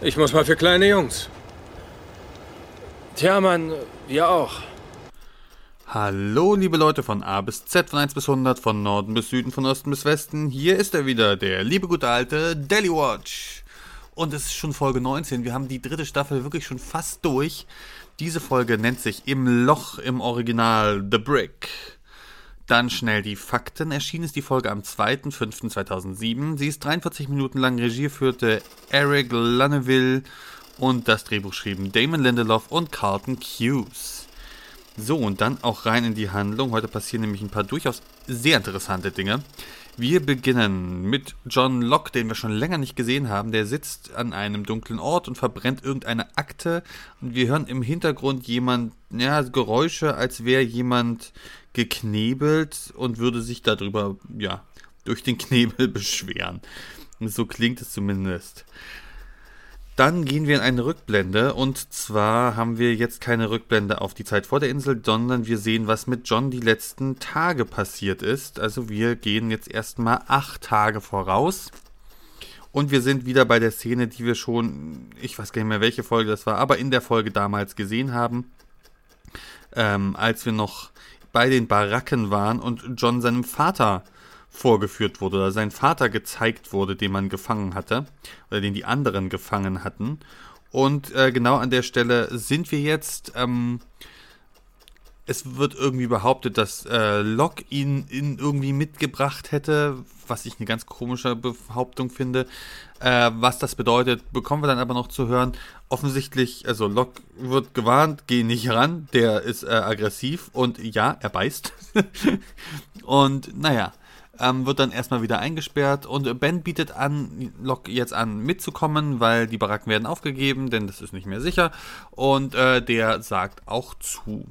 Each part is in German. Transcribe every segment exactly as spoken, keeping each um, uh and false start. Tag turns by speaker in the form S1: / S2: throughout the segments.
S1: Ich muss mal für kleine Jungs. Tja, Mann, wir auch.
S2: Hallo, liebe Leute von A bis Z, von eins bis hundert, von Norden bis Süden, von Osten bis Westen. Hier ist er wieder, der liebe gute alte Daily Watch. Und es ist schon Folge neunzehn. Wir haben die dritte Staffel wirklich schon fast durch. Diese Folge nennt sich Im Loch im Original The Brick. Dann schnell die Fakten. Erschienen ist die Folge am zweiter fünfter zweitausendsieben. Sie ist dreiundvierzig Minuten lang. Regie führte Eric Lanneville und das Drehbuch schrieben Damon Lindelof und Carlton Cuse. So, und dann auch rein in die Handlung. Heute passieren nämlich ein paar durchaus sehr interessante Dinge. Wir beginnen mit John Locke, den wir schon länger nicht gesehen haben. Der sitzt an einem dunklen Ort und verbrennt irgendeine Akte. Und wir hören im Hintergrund jemand, ja, Geräusche, als wäre jemand geknebelt und würde sich darüber, ja, durch den Knebel beschweren. So klingt es zumindest. Dann gehen wir in eine Rückblende, und zwar haben wir jetzt keine Rückblende auf die Zeit vor der Insel, sondern wir sehen, was mit John die letzten Tage passiert ist. Also wir gehen jetzt erstmal acht Tage voraus und wir sind wieder bei der Szene, die wir schon, ich weiß gar nicht mehr, welche Folge das war, aber in der Folge damals gesehen haben, ähm, als wir noch bei den Baracken waren und John seinem Vater vorgeführt wurde, oder sein Vater gezeigt wurde, den man gefangen hatte, oder den die anderen gefangen hatten. Und äh, genau an der Stelle sind wir jetzt. Ähm, es wird irgendwie behauptet, dass äh, Locke ihn, ihn irgendwie mitgebracht hätte, was ich eine ganz komische Behauptung finde. Äh, was das bedeutet, bekommen wir dann aber noch zu hören. Offensichtlich, also Locke wird gewarnt, geh nicht ran, der ist äh, aggressiv und ja, er beißt. Und naja, Ähm, wird dann erstmal wieder eingesperrt und Ben bietet an, Locke jetzt an mitzukommen, weil die Baracken werden aufgegeben, denn das ist nicht mehr sicher, und äh, der sagt auch zu.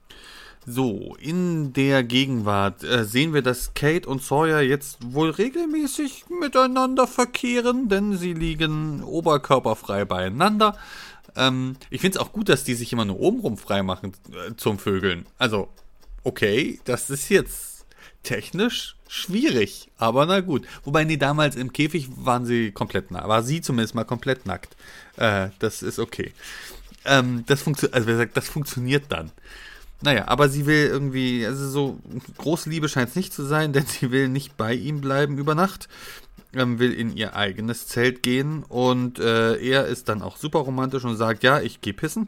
S2: So, in der Gegenwart äh, sehen wir, dass Kate und Sawyer jetzt wohl regelmäßig miteinander verkehren, denn sie liegen oberkörperfrei beieinander. Ähm, ich finde es auch gut, dass die sich immer nur obenrum frei machen äh, zum Vögeln. Also, okay, das ist jetzt technisch schwierig, aber na gut. Wobei, nee, damals im Käfig waren sie komplett nackt. War sie zumindest mal komplett nackt. Äh, das ist okay. Ähm, das, funktio- also, wie gesagt, das funktioniert dann. Naja, aber sie will irgendwie, also so große Liebe scheint es nicht zu sein, denn sie will nicht bei ihm bleiben über Nacht. Ähm, will in ihr eigenes Zelt gehen und äh, er ist dann auch super romantisch und sagt, ja, ich gehe pissen.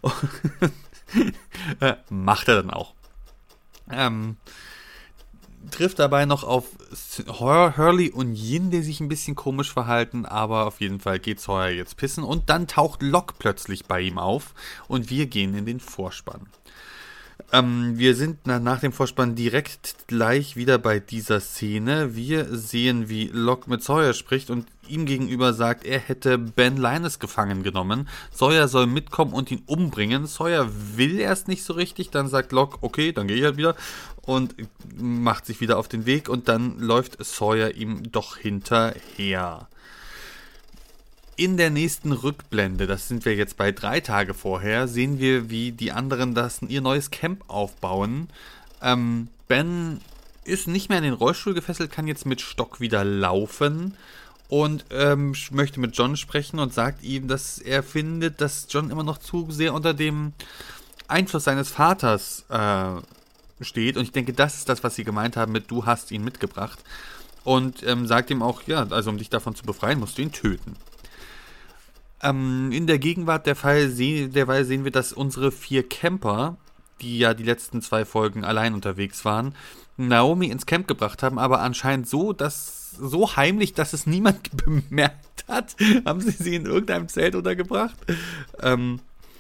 S2: äh, macht er dann auch. Ähm, trifft dabei noch auf Hurley und Yin, die sich ein bisschen komisch verhalten, aber auf jeden Fall geht Sawyer jetzt pissen und dann taucht Locke plötzlich bei ihm auf und wir gehen in den Vorspann. Ähm, wir sind na, nach dem Vorspann direkt gleich wieder bei dieser Szene. Wir sehen, wie Locke mit Sawyer spricht und ihm gegenüber sagt, er hätte Ben Linus gefangen genommen. Sawyer soll mitkommen und ihn umbringen. Sawyer will erst nicht so richtig, dann sagt Locke, okay, dann gehe ich halt wieder, und macht sich wieder auf den Weg und dann läuft Sawyer ihm doch hinterher. In der nächsten Rückblende, das sind wir jetzt bei drei Tage vorher, sehen wir, wie die anderen das ihr neues Camp aufbauen. Ähm, Ben ist nicht mehr in den Rollstuhl gefesselt, kann jetzt mit Stock wieder laufen und ähm, möchte mit John sprechen und sagt ihm, dass er findet, dass John immer noch zu sehr unter dem Einfluss seines Vaters äh, steht. Und ich denke, das ist das, was sie gemeint haben mit, du hast ihn mitgebracht. Und ähm, sagt ihm auch, ja, also um dich davon zu befreien, musst du ihn töten. Ähm, in der Gegenwart der Fall se- derweil sehen wir, dass unsere vier Camper, die ja die letzten zwei Folgen allein unterwegs waren, Naomi ins Camp gebracht haben, aber anscheinend so, dass so heimlich, dass es niemand bemerkt hat, haben sie sie in irgendeinem Zelt untergebracht. Ähm,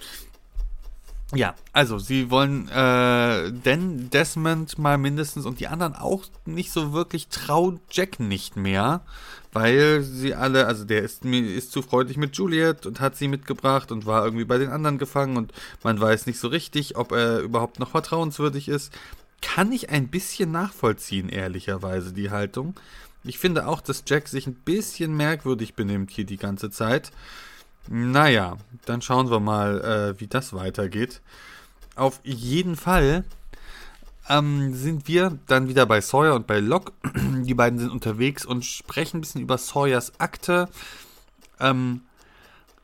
S2: ja, also sie wollen äh, denn Desmond mal mindestens und die anderen auch nicht so wirklich, trauen Jack nicht mehr, weil sie alle, also der ist, ist zu freundlich mit Juliet und hat sie mitgebracht und war irgendwie bei den anderen gefangen und man weiß nicht so richtig, ob er überhaupt noch vertrauenswürdig ist. Kann ich ein bisschen nachvollziehen, ehrlicherweise, die Haltung. Ich finde auch, dass Jack sich ein bisschen merkwürdig benimmt hier die ganze Zeit. Naja, dann schauen wir mal, äh, wie das weitergeht. Auf jeden Fall ähm, sind wir dann wieder bei Sawyer und bei Locke. Die beiden sind unterwegs und sprechen ein bisschen über Sawyers Akte. Ähm,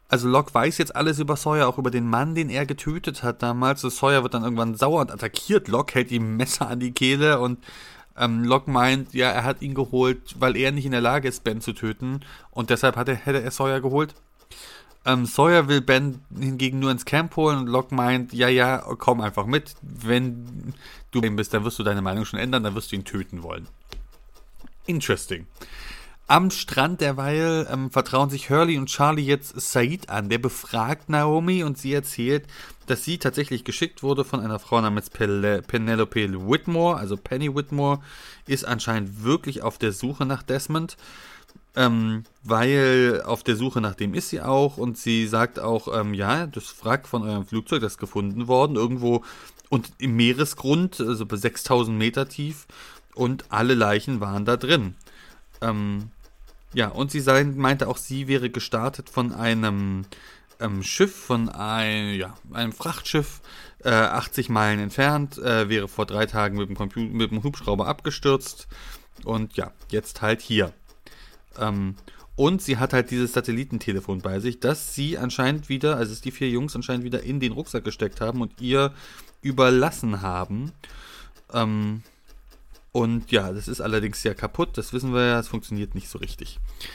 S2: Also Locke weiß jetzt alles über Sawyer, auch über den Mann, den er getötet hat damals. Also Sawyer wird dann irgendwann sauer und attackiert Locke, hält ihm ein Messer an die Kehle und ähm, Locke meint, ja, er hat ihn geholt, weil er nicht in der Lage ist, Ben zu töten und deshalb hat er, hätte er Sawyer geholt. Ähm, Sawyer will Ben hingegen nur ins Camp holen und Locke meint, ja, ja, komm einfach mit. Wenn du Ben bist, dann wirst du deine Meinung schon ändern, dann wirst du ihn töten wollen. Interesting. Am Strand derweil ähm, vertrauen sich Hurley und Charlie jetzt Sayid an. Der befragt Naomi und sie erzählt, dass sie tatsächlich geschickt wurde von einer Frau namens Pel- Penelope Whitmore, also Penny Whitmore, ist anscheinend wirklich auf der Suche nach Desmond, ähm, weil auf der Suche nach dem ist sie auch und sie sagt auch, ähm, ja, das Wrack von eurem Flugzeug, das ist gefunden worden, irgendwo und im Meeresgrund, also bei sechstausend Meter tief und alle Leichen waren da drin. Ähm, Ja, und sie sei, meinte auch, sie wäre gestartet von einem ähm, Schiff, von ein, ja, einem Frachtschiff, äh, achtzig Meilen entfernt, äh, wäre vor drei Tagen mit dem, Computer, mit dem Hubschrauber abgestürzt und ja, jetzt halt hier. Ähm, und sie hat halt dieses Satellitentelefon bei sich, das sie anscheinend wieder, also es die vier Jungs anscheinend wieder in den Rucksack gesteckt haben und ihr überlassen haben. Ähm... Und ja, das ist allerdings sehr kaputt, das wissen wir ja, es funktioniert nicht so richtig.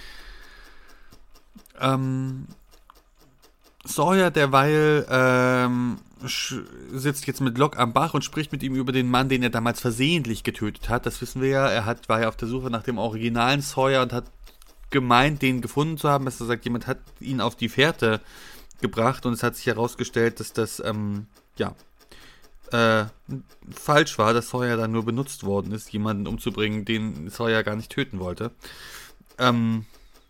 S2: Ähm, Sawyer derweil ähm, sch- sitzt jetzt mit Locke am Bach und spricht mit ihm über den Mann, den er damals versehentlich getötet hat. Das wissen wir ja, er hat, war ja auf der Suche nach dem originalen Sawyer und hat gemeint, den gefunden zu haben. Besser gesagt, jemand hat ihn auf die Fährte gebracht und es hat sich herausgestellt, dass das, ähm, ja... Äh, falsch war, dass Sawyer dann nur benutzt worden ist, jemanden umzubringen, den Sawyer gar nicht töten wollte. Ähm,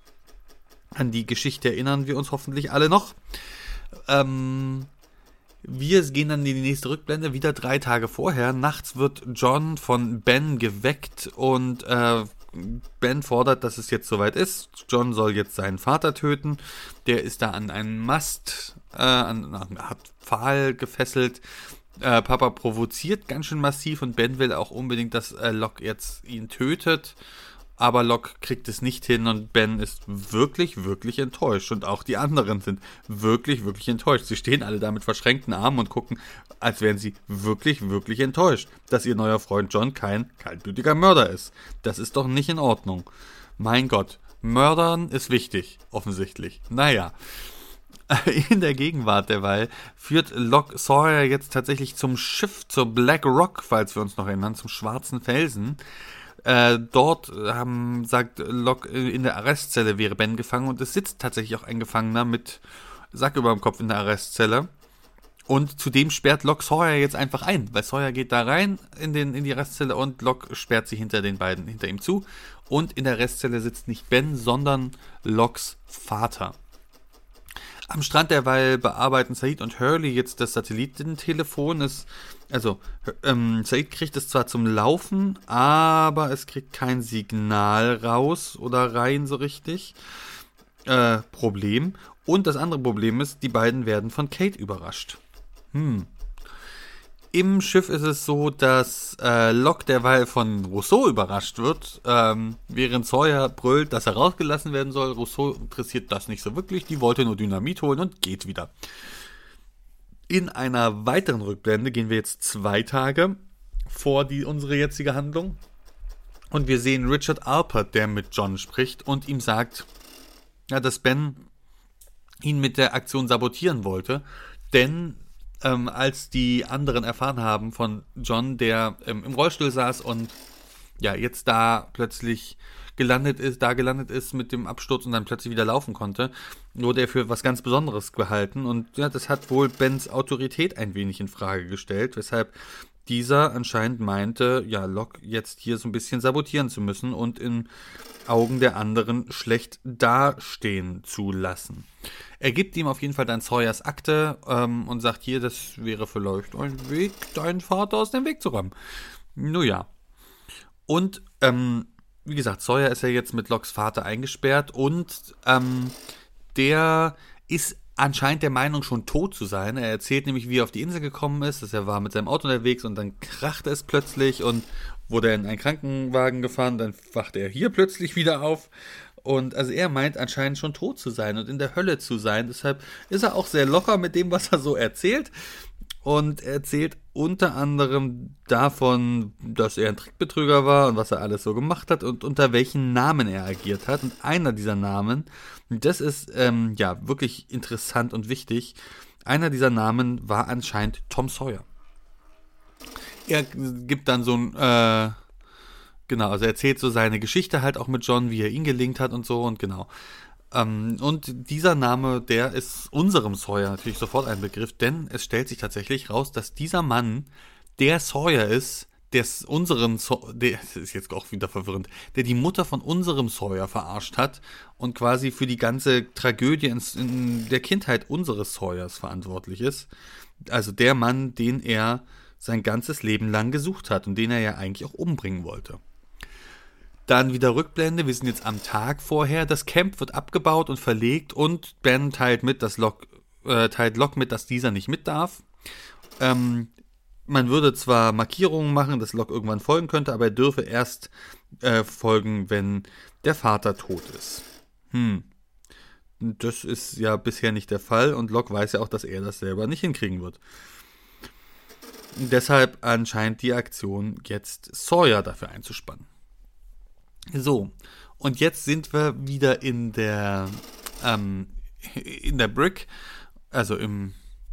S2: an die Geschichte erinnern wir uns hoffentlich alle noch. Ähm, wir gehen dann in die nächste Rückblende, wieder drei Tage vorher. Nachts wird John von Ben geweckt und äh, Ben fordert, dass es jetzt soweit ist. John soll jetzt seinen Vater töten. Der ist da an einen Mast, äh, an, an hat Pfahl gefesselt. Äh, Papa provoziert ganz schön massiv und Ben will auch unbedingt, dass äh, Locke jetzt ihn tötet, aber Locke kriegt es nicht hin und Ben ist wirklich, wirklich enttäuscht und auch die anderen sind wirklich, wirklich enttäuscht. Sie stehen alle da mit verschränkten Armen und gucken, als wären sie wirklich, wirklich enttäuscht, dass ihr neuer Freund John kein kaltblütiger Mörder ist. Das ist doch nicht in Ordnung. Mein Gott, Mördern ist wichtig, offensichtlich. Naja. In der Gegenwart derweil führt Locke Sawyer jetzt tatsächlich zum Schiff, zur Black Rock, falls wir uns noch erinnern, zum schwarzen Felsen. Äh, dort haben, sagt Locke, in der Arrestzelle wäre Ben gefangen und es sitzt tatsächlich auch ein Gefangener mit Sack über dem Kopf in der Arrestzelle. Und zudem sperrt Locke Sawyer jetzt einfach ein, weil Sawyer geht da rein in, den, in die Arrestzelle und Locke sperrt sie hinter den beiden, hinter ihm zu. Und in der Arrestzelle sitzt nicht Ben, sondern Lockes Vater. Am Strand derweil bearbeiten Sayid und Hurley jetzt das Satellitentelefon. Es, also, ähm, Sayid kriegt es zwar zum Laufen, aber es kriegt kein Signal raus oder rein so richtig. Äh, Problem. Und das andere Problem ist, die beiden werden von Kate überrascht. Hm. Im Schiff ist es so, dass äh, Locke derweil von Rousseau überrascht wird, ähm, während Sawyer brüllt, dass er rausgelassen werden soll. Rousseau interessiert das nicht so wirklich, die wollte nur Dynamit holen und geht wieder. In einer weiteren Rückblende gehen wir jetzt zwei Tage vor die, unsere jetzige Handlung und wir sehen Richard Alpert, der mit John spricht und ihm sagt, ja, dass Ben ihn mit der Aktion sabotieren wollte, denn Ähm, als die anderen erfahren haben von John, der ähm, im Rollstuhl saß und ja jetzt da plötzlich gelandet ist, da gelandet ist mit dem Absturz und dann plötzlich wieder laufen konnte, wurde er für was ganz Besonderes gehalten und ja, das hat wohl Bens Autorität ein wenig in Frage gestellt, weshalb dieser anscheinend meinte, ja, Locke jetzt hier so ein bisschen sabotieren zu müssen und in Augen der anderen schlecht dastehen zu lassen. Er gibt ihm auf jeden Fall dann Sawyers Akte ähm, und sagt hier, das wäre vielleicht ein Weg, deinen Vater aus dem Weg zu räumen. Nun ja. Und, ähm, wie gesagt, Sawyer ist ja jetzt mit Lockes Vater eingesperrt und ähm, der ist anscheinend der Meinung, schon tot zu sein. Er erzählt nämlich, wie er auf die Insel gekommen ist, dass er war mit seinem Auto unterwegs und dann krachte es plötzlich und wurde er in einen Krankenwagen gefahren, dann wachte er hier plötzlich wieder auf Und also er meint anscheinend schon tot zu sein und in der Hölle zu sein. Deshalb ist er auch sehr locker mit dem, was er so erzählt. Und er erzählt unter anderem davon, dass er ein Trickbetrüger war und was er alles so gemacht hat und unter welchen Namen er agiert hat. Und einer dieser Namen, das ist ähm, ja wirklich interessant und wichtig, einer dieser Namen war anscheinend Tom Sawyer. Er gibt dann so ein, äh, genau, also er erzählt so seine Geschichte halt auch mit John, wie er ihn gelingt hat und so und genau. Ähm, und dieser Name, der ist unserem Sawyer natürlich sofort ein Begriff, denn es stellt sich tatsächlich raus, dass dieser Mann der Sawyer ist, der unseren, so- der das ist jetzt auch wieder verwirrend, der die Mutter von unserem Sawyer verarscht hat und quasi für die ganze Tragödie in, in der Kindheit unseres Sawyers verantwortlich ist. Also der Mann, den er sein ganzes Leben lang gesucht hat und den er ja eigentlich auch umbringen wollte. Dann wieder Rückblende, wir sind jetzt am Tag vorher, das Camp wird abgebaut und verlegt und Ben teilt mit, dass Locke, äh, teilt Locke mit, dass dieser nicht mit darf. Ähm, man würde zwar Markierungen machen, dass Locke irgendwann folgen könnte, aber er dürfe erst äh, folgen, wenn der Vater tot ist. Hm. Das ist ja bisher nicht der Fall und Locke weiß ja auch, dass er das selber nicht hinkriegen wird. Deshalb anscheinend die Aktion, jetzt Sawyer dafür einzuspannen. So, und jetzt sind wir wieder in der ähm, in der Brick, also im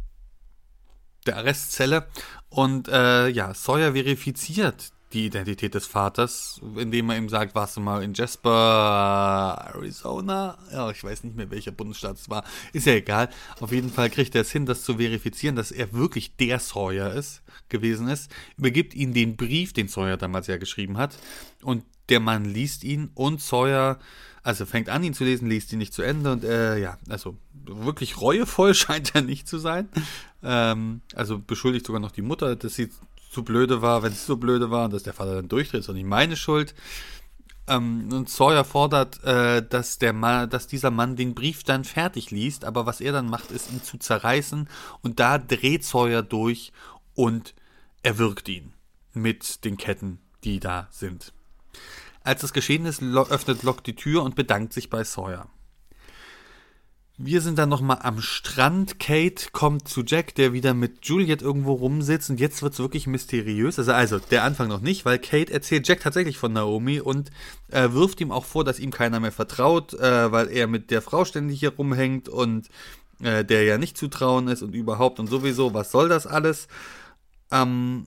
S2: der Arrestzelle und äh, ja, Sawyer verifiziert die Identität des Vaters, indem er ihm sagt, warst du mal in Jasper, Arizona? Ja, ich weiß nicht mehr, welcher Bundesstaat es war. Ist ja egal. Auf jeden Fall kriegt er es hin, das zu verifizieren, dass er wirklich der Sawyer ist, gewesen ist. Übergibt ihm den Brief, den Sawyer damals ja geschrieben hat. Und der Mann liest ihn und Sawyer, also fängt an, ihn zu lesen, liest ihn nicht zu Ende. Und äh, ja, also wirklich reuevoll scheint er nicht zu sein. Ähm, also beschuldigt sogar noch die Mutter, dass sie zu blöde war, wenn sie so blöde war und dass der Vater dann durchdreht, ist doch nicht meine Schuld. Ähm, und Sawyer fordert, äh, dass, der Mann, dass dieser Mann den Brief dann fertig liest, aber was er dann macht, ist ihn zu zerreißen und da dreht Sawyer durch und erwürgt ihn mit den Ketten, die da sind. Als das geschehen ist, öffnet Locke die Tür und bedankt sich bei Sawyer. Wir sind dann nochmal am Strand. Kate kommt zu Jack, der wieder mit Juliet irgendwo rumsitzt und jetzt wird es wirklich mysteriös. Also, also der Anfang noch nicht, weil Kate erzählt Jack tatsächlich von Naomi und äh, wirft ihm auch vor, dass ihm keiner mehr vertraut, äh, weil er mit der Frau ständig hier rumhängt und äh, der ja nicht zu trauen ist und überhaupt und sowieso, was soll das alles? Ähm,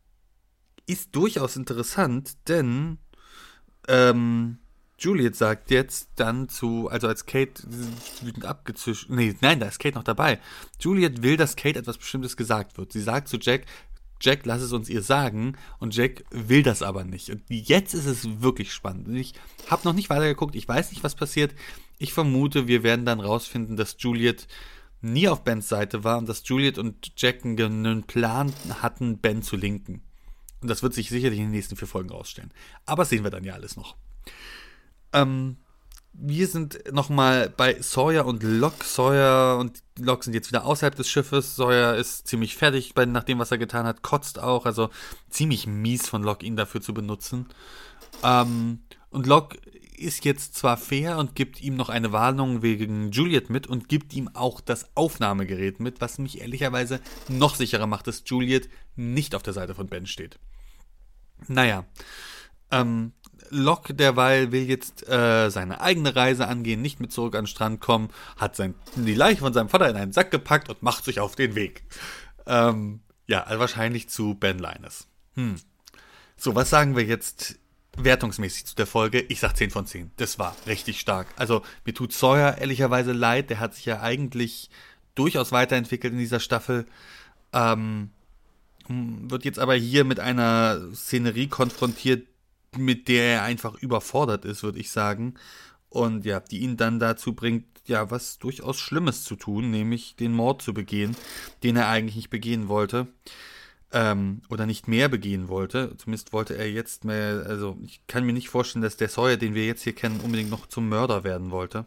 S2: ist durchaus interessant, denn ähm, Juliet sagt jetzt dann zu, also als Kate wütend abgezischt, nee, nein, da ist Kate noch dabei. Juliet will, dass Kate etwas Bestimmtes gesagt wird. Sie sagt zu Jack, Jack, lass es uns ihr sagen und Jack will das aber nicht. Und jetzt ist es wirklich spannend. Ich habe noch nicht weitergeguckt, ich weiß nicht, was passiert. Ich vermute, wir werden dann rausfinden, dass Juliet nie auf Bens Seite war und dass Juliet und Jack einen Plan hatten, Ben zu linken. Und das wird sich sicherlich in den nächsten vier Folgen rausstellen. Aber das sehen wir dann ja alles noch. Ähm, wir sind nochmal bei Sawyer und Locke. Sawyer und Locke sind jetzt wieder außerhalb des Schiffes. Sawyer ist ziemlich fertig bei, nach dem, was er getan hat, kotzt auch. Also ziemlich mies von Locke, ihn dafür zu benutzen. Ähm, und Locke ist jetzt zwar fair und gibt ihm noch eine Warnung wegen Juliet mit und gibt ihm auch das Aufnahmegerät mit, was mich ehrlicherweise noch sicherer macht, dass Juliet nicht auf der Seite von Ben steht. Naja, ähm, Locke derweil will jetzt äh, seine eigene Reise angehen, nicht mit zurück an den Strand kommen, hat sein, die Leiche von seinem Vater in einen Sack gepackt und macht sich auf den Weg. Ähm, ja, also wahrscheinlich zu Ben Linus. Hm. So, was sagen wir jetzt wertungsmäßig zu der Folge? Ich sag zehn von zehn. Das war richtig stark. Also mir tut Sawyer ehrlicherweise leid, der hat sich ja eigentlich durchaus weiterentwickelt in dieser Staffel. Ähm, wird jetzt aber hier mit einer Szenerie konfrontiert, mit der er einfach überfordert ist, würde ich sagen. Und ja, die ihn dann dazu bringt, ja, was durchaus Schlimmes zu tun, nämlich den Mord zu begehen, den er eigentlich nicht begehen wollte. Ähm, oder nicht mehr begehen wollte. Zumindest wollte er jetzt mehr, also ich kann mir nicht vorstellen, dass der Sawyer, den wir jetzt hier kennen, unbedingt noch zum Mörder werden wollte.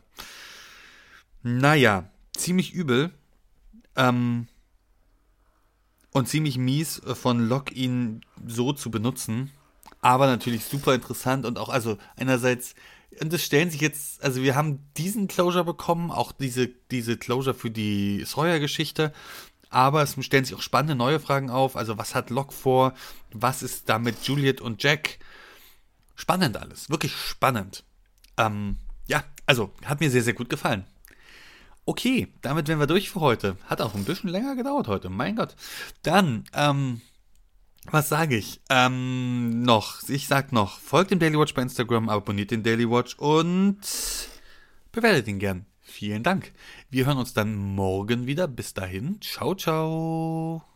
S2: Naja, ziemlich übel. Ähm, und ziemlich mies von Locke, ihn so zu benutzen. Aber natürlich super interessant und auch, also einerseits Und es stellen sich jetzt, also wir haben diesen Closure bekommen, auch diese, diese Closure für die Sawyer-Geschichte, aber es stellen sich auch spannende neue Fragen auf. Also was hat Locke vor? Was ist da mit Juliet und Jack? Spannend alles, wirklich spannend. Ähm, ja, also hat mir sehr, sehr gut gefallen. Okay, damit wären wir durch für heute. Hat auch ein bisschen länger gedauert heute, mein Gott. Dann, ähm, was sage ich? Ähm, noch, ich sag noch, folgt dem Daily Watch bei Instagram, abonniert den Daily Watch und bewertet ihn gern. Vielen Dank. Wir hören uns dann morgen wieder. Bis dahin. Ciao, ciao.